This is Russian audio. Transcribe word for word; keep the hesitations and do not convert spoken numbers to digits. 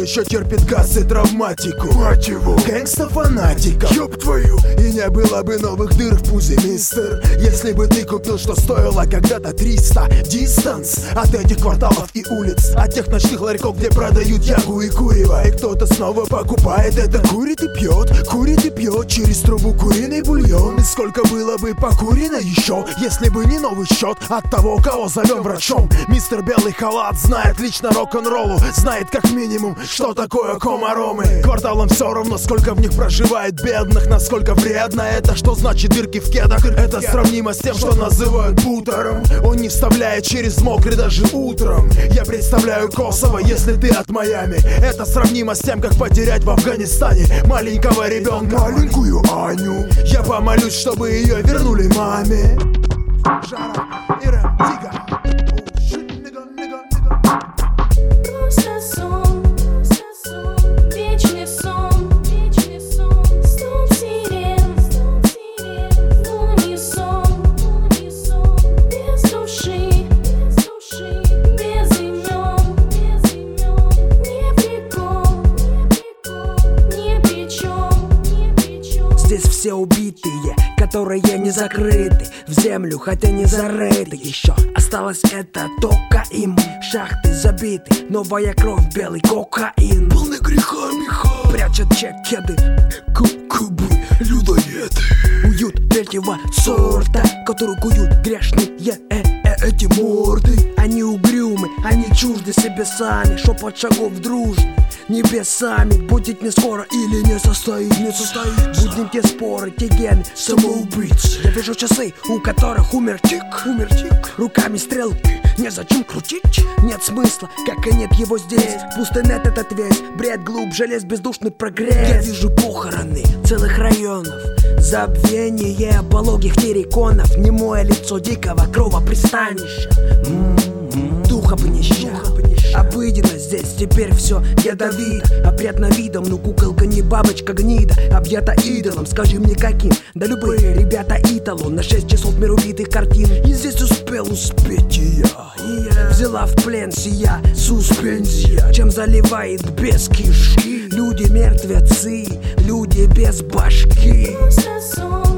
еще терпит газ и травматику. Мать его, гэнгста-фанатика, ёб твою. И не было бы новых дыр в пузе, мистер, если бы ты купил, что стоило когда-то триста. Дистанс от этих кварталов и улиц, от тех ночных ларьков, где продают ягу и курево. И кто-то снова покупает это, курит и пьет, курит и пьет через трубу куриный бульон. И сколько было бы покурено еще, если бы не новый счет от того, кого зовем врачом. Мистер Белый Халат знает лично рок-н-роллу, знает как минимум, что такое комаромы. Кварталам все равно, сколько в них проживает бедных, насколько вредно это, что значит дырки в кедах. Это сравнимо с тем, что называют бутером. Он не вставляет через мокрый даже утром. Я представляю Косово, если ты от Майами. Это сравнимо с тем, как потерять в Афганистане маленького ребенка, маленькую Аню. Я помолюсь, чтобы ее вернули маме. Жара, Ира, Дига. Просто сон, просто сон, вечный сон, вечный сон, стук сирен, стук сирен, унисон, унисон, без души, без души, без имен, без имен, не прикол, не прикол, ни при чем, ни при чем. Здесь все убитые, которые не закрыты в землю, хотя не зарыты еще. Осталось это только им. Шахты забиты, новая кровь, белый кокаин. Полный греха меха, прячут чекеды, кубы, людоеды. Уют третьего сорта, который куют грешные э -э эти морды. Они угрюмы, они чужды себе сами. Шепот шагов дружны небесами. Будет не скоро или не состоит, не состоит. Будем те споры, те гены, самоубийцы. Я вижу часы, у которых умер тик, умер тик. Руками стрелки, незачем крутить. Нет смысла, как и нет его здесь. Пустый нет этот весь, бред глубже лес, бездушный прогресс. Я вижу похороны целых районов, забвение пологих терриконов, немое лицо дикого кровопристанища. М-м-м, духа пнища. Обыденность здесь теперь все ядовито, опрятно видом, но куколка не бабочка гнида, объята идолом, скажи мне каким. Да любые ребята италон, на шесть часов мир убитых картин. И здесь успел успеть и я, и я взяла в плен сия суспензия, чем заливает без кишки. Люди мертвецы, люди без башки. Просто сон.